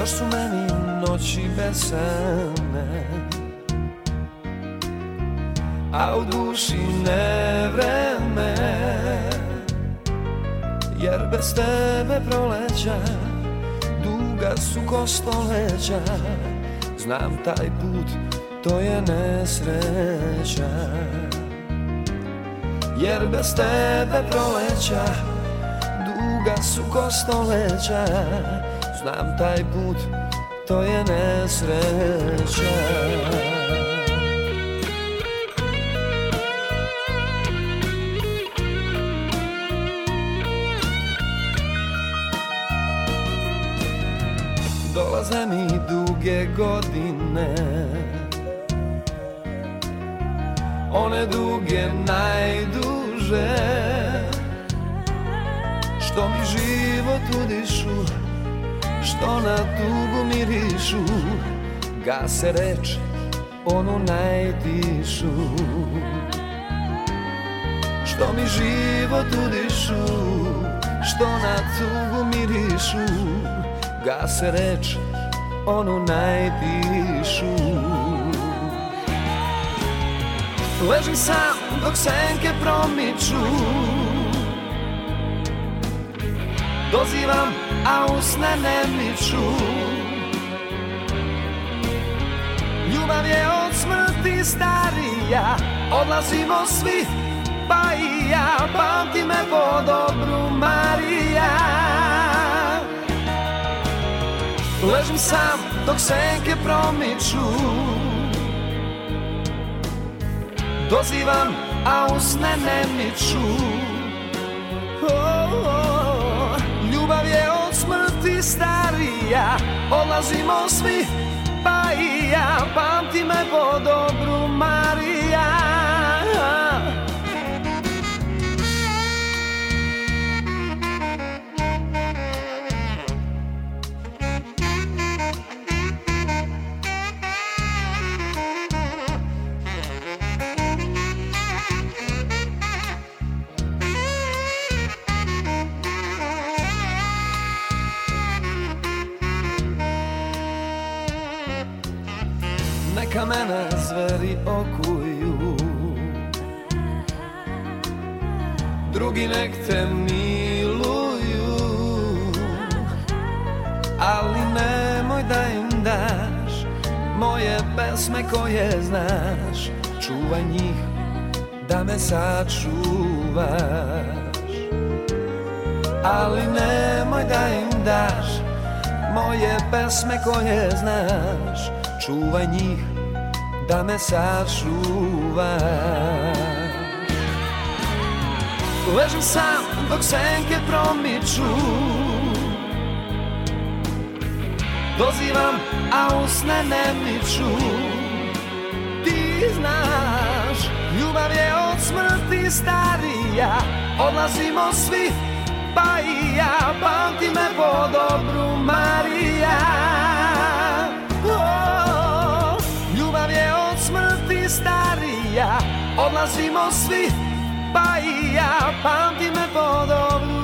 Još su meni noći besane, a u duši nevreme, jer bez tebe proleća duga su ko stoleća. Znam taj put, to je nesreća, jer bez tebe proleća duga su ko stoleća. Znam taj put, to je nesreća. Dolaze mi duge godine, one duge najduže, što mi život udišu, što na tugu mirišu. Gase reč, onu najtišu, što mi život udišu, što na tugu mirišu. Gase reč, onu najtišu. Ležim sam dok senke promiču, dozivam, a usne ne miču. Ljubav je od smrti starija, odlazimo svi, pa i ja. Pamti me po dobru, Marija. Ležim sam dok senke promiču, dozivam, a usne ne miču. Ljubav je od smrti starija, odlazimo svi, pa i ja. Pamti me po dobru, Marija. Neka mene zveri okuju, drugi nek te miluju, ali nemoj da im daš moje pesme koje znaš. Čuvaj njih da me sačuvaš, ali nemoj da im daš moje pesme koje znaš. Čuvaj njih da me sačuvaš. Ležim sam dok senke promiču, dozivam, a usne ne miču. Ti znaš, ljubav je od smrti starija, odlazimo svi, pa i ja. Pamti me po dobru, Marija. Ljubav je od smrti starija, odlazimo svi, pa i ja. Pamti me po dobru.